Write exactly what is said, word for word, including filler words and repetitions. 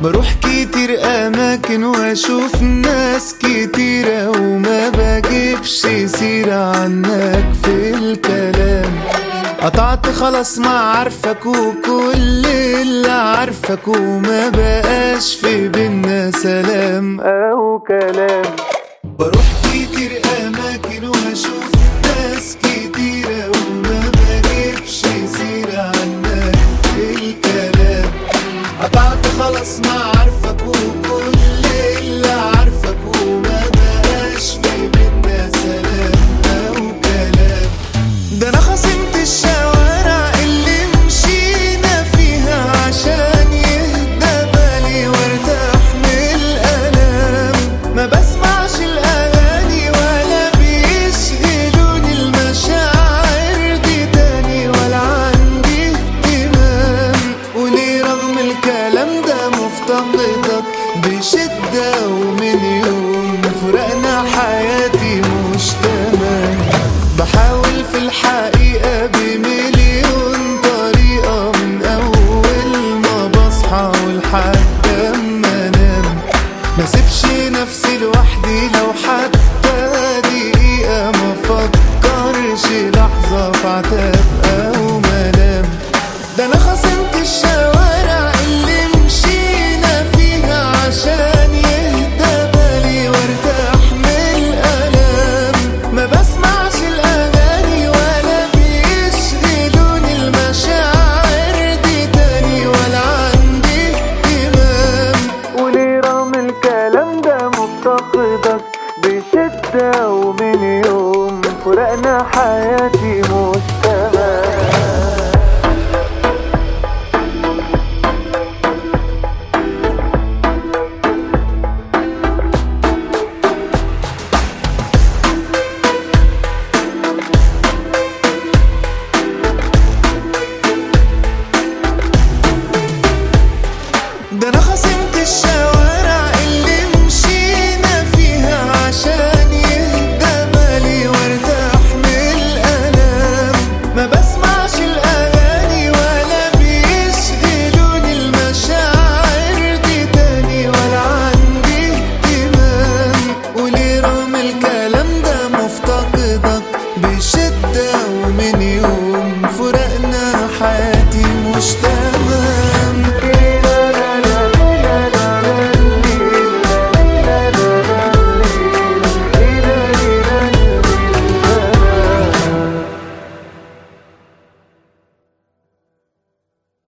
بروح كتير اماكن واشوف ناس كتيرة وما بجيبش سيرة عنك في الكلام. قطعت خلاص ما عارفك وكل اللي عارفك وما بقاش في بينا سلام او كلام. بروح كتير اماكن واشوف ناس كتيرة وما بجيبش سيرة عنك في الكلام. قطعت خلاص ما عارفك وكل اللي عارفك وما بقاش في بينا سلام او كلام. ده انا خصمت الشوارع اللي مشينا فيها عشان يهدى بالي وارتاح من الالام. ما بسمعش الاغاني ولا بيشغلوني المشاعر دي تاني ولا عندي اهتمام. وليه رغم الكلام ده مفتقدك بشدة ومن يوم فرقنا حياتي مش تمام. بحاول في الحقيقة بمليون طريقة من أول ما بصحى ولحد أما أنام. ما سيبش نفسي لوحدي لو حتى دقيقة، ما فكرش لحظة في عتاب أو ملام. ده أنا خصمت الشوارع اللي مشينا فيها عشان يهدى بالي وارتاح من الألام. ما بسمعش الأغاني ولا بيشغلوني المشاعر دي تاني ولا عندي اهتمام. وليه رغم الكلام ده مفتقدك بشدة ومن يوم فرقنا حياتي مش تمام. ده انا خصمت الشوارع اللي مشينا فيها عشان يهدى بالي وارتاح من الالام. ما بسمعش الاغاني ولا بيشغلوني المشاعر دي تاني ولا عندي اهتمام. وليه رغم الكلام ده مفتقدك بشدة ومن يوم فرقنا حياتي مش